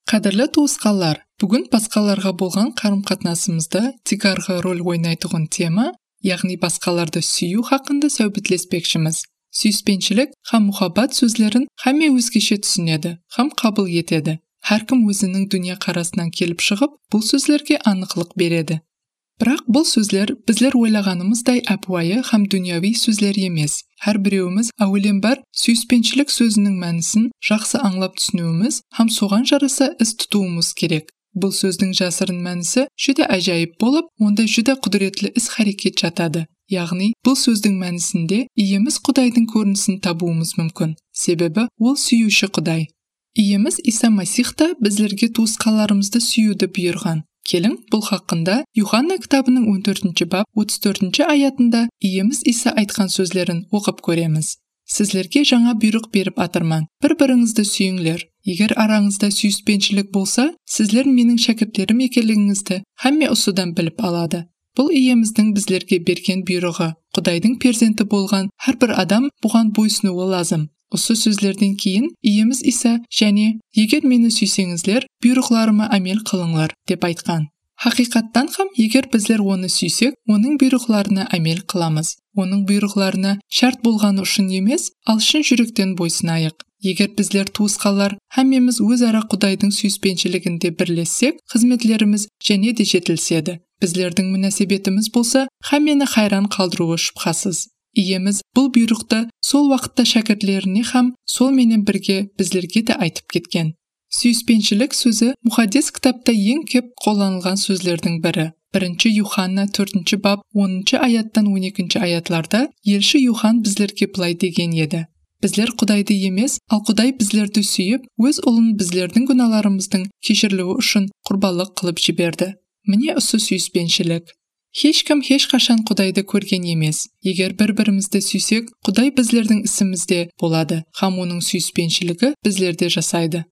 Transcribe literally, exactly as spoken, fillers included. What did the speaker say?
Қадірлі туысқандар, бүгін басқаларға болған қарым-қатынасымызда тигарғы рөл ойнайтұғын тема, яғни басқаларды сүю хақында сөйлеспекшіміз. Сүйіспеншілік һәм мұхаббат сөздерін һәмме өзгеше түсінеді, һәм қабыл етеді. Әркім өзінің дүние қарасынан келіп шығып, бұл сөздерге анықтық береді. Бірақ бұл сөздер біздер ойлағанымыздай әпуайы һәм дүнияви сөздер емес. Әр біреуіміз әуелен бар сүйіспеншілік сөзінің мәнісін жақсы аңлап түсінуіміз һәм соған жараса іс тұтуымыз керек. Бұл сөздің жасырын мәнісі жүдә әжайып болып, онда жүдә құдіретлі іс-харекет жатады. Яғни, бұл сөздің мәнісінде иеміз Құдайдың көрінісін табуымыз мүмкін. Себебі ол сүйуші Құдай. Иеміз Иса Масих та біздерге туысқандарымызды сүюді бұйырған. Келің, бұл хақында Юханна кітабының он төртінші бап отыз төртінші аятында иеміз Иса айтқан сөздерін оқып көреміз. Сізлерге жаңа бұйрық беріп атырман. Бір-біріңізді сүйіңлер. Егер араңызда сүйіспеншілік болса, сізлер менің шәкірттерім екенлігіңізді һәмме осыдан біліп алады. Бұл иеміздің біздерге берген бұйрығы. Құдайдың перзенті болған әрбір адам бұған бойсынуы лазым. Осы сөздерден кейін иеміз Иса және егер мені сүйсеңіздер, бұйрықларыма әмел қылыңлар деп айтқан. Хақиқаттан һәм егер біздер оны сүйсек, оның бұйрықларына әмел қыламыз. Оның бұйрықларына шарт болғаны үшін емес, ал шын жүректен бойсынайық. Егер біздер туысқандар һәммеміз өзара Құдайдың сүйіспеншілігінде бірлессек, қызметлеріміз және де жетілседі. Біздердің мүнәсебетіміз болса, һәммені хайран қалдыруы шүбһасыз. Иеміз бұл бұйрықты сол уақытта шәкіртлеріне һәм сол менен бірге біздерге де айтып кеткен. Сүйіспеншілік сөзі мұхаддис кітапта ең көп қолданылған сөздердің бірі. Бірінші Юханна төртінші бап оныншы аяттан он екінші аятларда елші Юхан біздерге былай деген еді. Біздер Құдайды емес, ал Құдай біздерді сүйіп, өз ұлын біздердің күнәларымыздың кешірілуі үшін құрбандық қылып жіберді. Міне осы сүйіспеншілік. Ешкім ешқашан Құдайды көрген емес. Егер бір-бірімізді сүйсек, Құдай біздердің ісімізде болады, һәм оның сүйіспеншілігі біздерде жасайды.